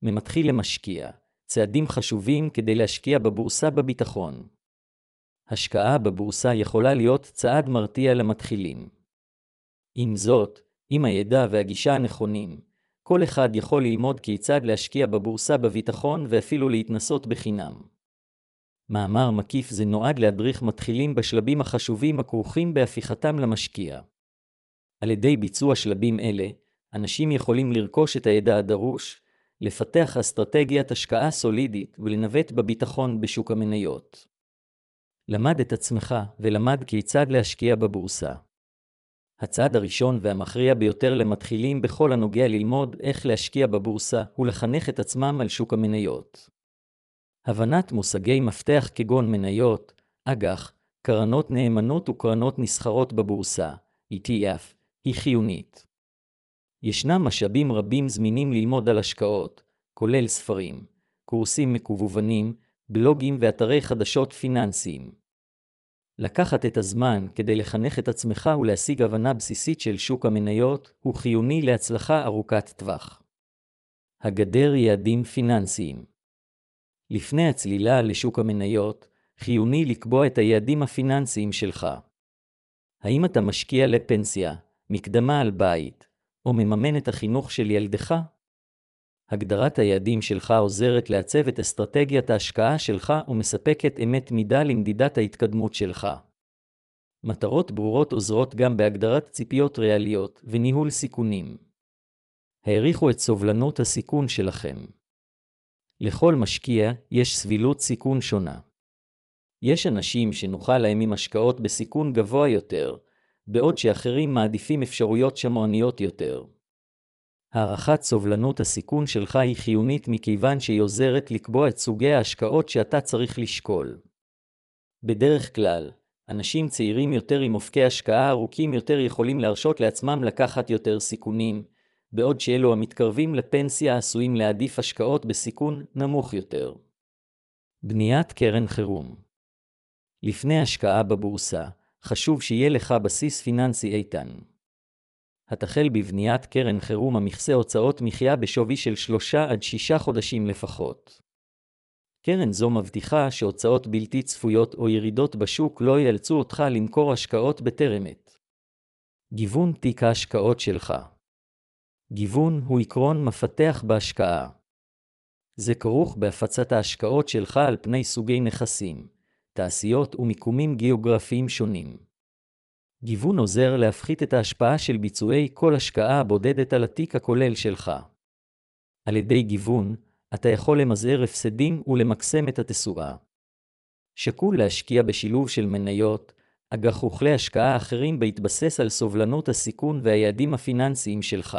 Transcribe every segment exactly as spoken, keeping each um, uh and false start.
ממתחיל למשקיע, צעדים חשובים כדי להשקיע בבורסה בביטחון. השקעה בבורסה יכולה להיות צעד מרתיע למתחילים. עם זאת, עם הידע והגישה הנכונים, כל אחד יכול ללמוד כיצד להשקיע בבורסה בביטחון ואפילו להתנסות בחינם. מאמר מקיף זה נועד להדריך מתחילים בשלבים החשובים הכרוכים בהפיכתם למשקיע. על ידי ביצוע שלבים אלה, אנשים יכולים לרכוש את הידע הדרוש, לפתח אסטרטגיית השקעה סולידית ולנווט בביטחון בשוק המניות. למד את עצמך ולמד כיצד להשקיע בבורסה. הצעד הראשון והמכריע ביותר למתחילים בכל הנוגע ללמוד איך להשקיע בבורסה הוא לחנך את עצמם על שוק המניות. הבנת מושגי מפתח כגון מניות, אג"ח, קרנות נאמנות וקרנות נסחרות בבורסה, E T F, היא חיונית. ישנם משאבים רבים זמינים ללמוד על השקעות, כולל ספרים, קורסים מקוונים, בלוגים ואתרי חדשות פיננסיים. לקחת את הזמן כדי לחנך את עצמך ולהשיג הבנה בסיסית של שוק המניות הוא חיוני להצלחה ארוכת טווח. הגדר יעדים פיננסיים. לפני הצלילה לשוק המניות, חיוני לקבוע את היעדים הפיננסיים שלך. האם אתה משקיע לפנסיה, מקדמה על בית, או מממן את החינוך של ילדך? הגדרת היעדים שלך עוזרת לעצב את אסטרטגיית ההשקעה שלך ומספקת אמת מידה למדידת ההתקדמות שלך. מטרות ברורות עוזרות גם בהגדרת ציפיות ריאליות וניהול סיכונים. העריכו את סובלנות הסיכון שלכם. לכל משקיע יש סבילות סיכון שונה. יש אנשים שנוחה להם עם השקעות בסיכון גבוה יותר, בעוד שאחרים מעדיפים אפשרויות שמרניות יותר. הערכת סובלנות הסיכון שלך היא חיונית מכיוון שהיא עוזרת לקבוע את סוגי ההשקעות שאתה צריך לשקול. בדרך כלל, אנשים צעירים יותר עם אופקי השקעה ארוכים יותר יכולים להרשות לעצמם לקחת יותר סיכונים, בעוד שאלו המתקרבים לפנסיה עשויים להעדיף השקעות בסיכון נמוך יותר. בניית קרן חירום. לפני השקעה בבורסה, חשוב שיהיה לך בסיס פיננסי איתן. התחל בבניית קרן חירום המכסה הוצאות מחיה בשווי של שלושה עד שישה חודשים לפחות. קרן זו מבטיחה שהוצאות בלתי צפויות או ירידות בשוק לא ייאלצו אותך למכור השקעות בטרם עת. גיוון תיק ההשקעות שלך. גיוון הוא עקרון מפתח בהשקעה. זה כרוך בהפצת ההשקעות שלך על פני סוגי נכסים, תעשיות ומיקומים גיאוגרפיים שונים. גיוון עוזר להפחית את ההשפעה של ביצועי כל השקעה הבודדת על התיק הכולל שלך. על ידי גיוון, אתה יכול למזער הפסדים ולמקסם את התשואה. שקול להשקיע בשילוב של מניות, אג"ח וכלי השקעה אחרים בהתבסס על סובלנות הסיכון והיעדים הפיננסיים שלך.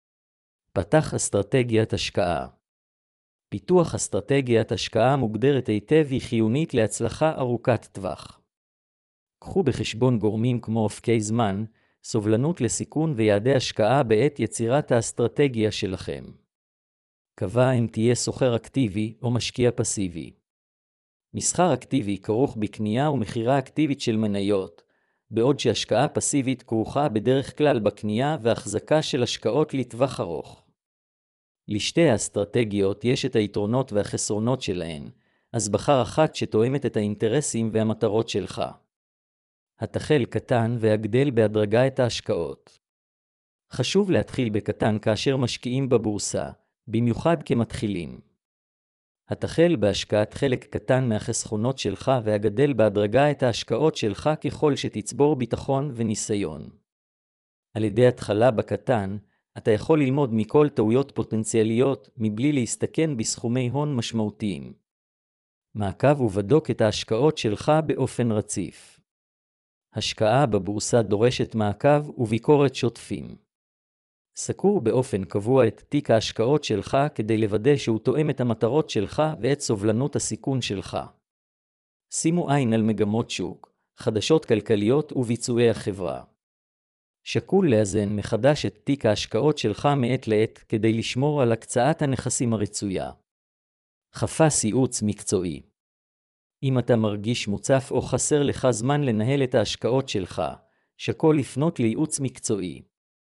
פתח אסטרטגיית השקעה. פיתוח אסטרטגיית השקעה מוגדרת היטב היא חיונית להצלחה ארוכת טווח. קחו בחשבון גורמים כמו אופקי זמן, סובלנות לסיכון ויעדי השקעה בעת יצירת האסטרטגיה שלכם. קבע אם תהיה סוחר אקטיבי או משקיע פסיבי. מסחר אקטיבי כרוך בקנייה ומכירה אקטיבית של מניות, בעוד שהשקעה פסיבית כרוכה בדרך כלל בקנייה והחזקה של השקעות לטווח ארוך. לשתי האסטרטגיות יש את היתרונות והחסרונות שלהן, אז בחר אחת שתואמת את האינטרסים והמטרות שלך. התחל קטן והגדל בהדרגה את ההשקעות. חשוב להתחיל בקטן כאשר משקיעים בבורסה, במיוחד כמתחילים. התחל בהשקעת חלק קטן מהחסכונות שלך והגדל בהדרגה את ההשקעות שלך ככל שתצבור ביטחון וניסיון. על ידי התחלה בקטן, אתה יכול ללמוד מכל טעויות פוטנציאליות מבלי להסתכן בסכומי הון משמעותיים. מעקב ובדוק את ההשקעות שלך באופן רציף. השקעה בבורסה דורשת מעקב וביקורת שוטפים. סקור באופן קבוע את תיק ההשקעות שלך כדי לוודא שהוא תואם את המטרות שלך ואת סובלנות הסיכון שלך. שימו עין על מגמות שוק, חדשות כלכליות וביצועי החברה. שקול לאזן מחדש את תיק ההשקעות שלך מעת לעת כדי לשמור על הקצאת הנכסים הרצויה. חפש ייעוץ מקצועי. אם אתה מרגיש מוצף או חסר לך זמן לנהל את ההשקעות שלך, שקול לפנות לייעוץ מקצועי.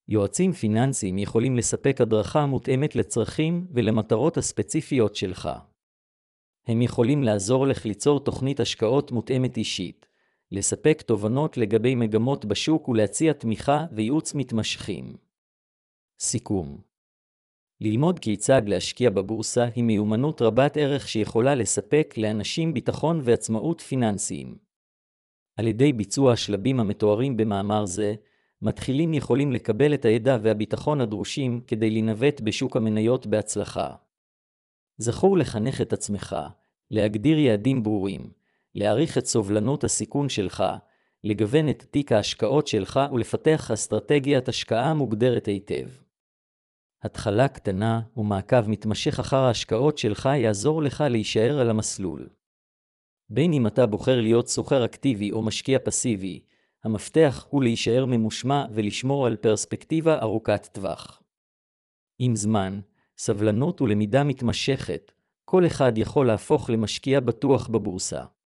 יועצים פיננסיים יכולים לספק הדרכה מותאמת לצרכים ולמטרות הספציפיות שלך. הם יכולים לעזור לך ליצור תוכנית השקעות מותאמת אישית, לספק תובנות לגבי מגמות בשוק ולהציע תמיכה וייעוץ מתמשכים. סיכום. ללמוד כיצד להשקיע בבורסה היא מיומנות רבת ערך שיכולה לספק לאנשים ביטחון ועצמאות פיננסיים. על ידי ביצוע השלבים המתוארים במאמר זה, מתחילים יכולים לקבל את הידע והביטחון הדרושים כדי לנווט בשוק המניות בהצלחה. זכור לחנך את עצמך, להגדיר יעדים ברורים, להעריך את סובלנות הסיכון שלך, לגוון את תיק ההשקעות שלך ולפתח אסטרטגיית השקעה מוגדרת היטב. התחלה קטנה ומעקב מתמשך אחר ההשקעות שלך יעזור לך להישאר על המסלול. בין אם אתה בוחר להיות סוחר אקטיבי או משקיע פסיבי, המפתח הוא להישאר ממושמע ולשמור על פרספקטיבה ארוכת טווח. עם זמן, סבלנות ולמידה מתמשכת, כל אחד יכול להפוך למשקיע בטוח בבורסה.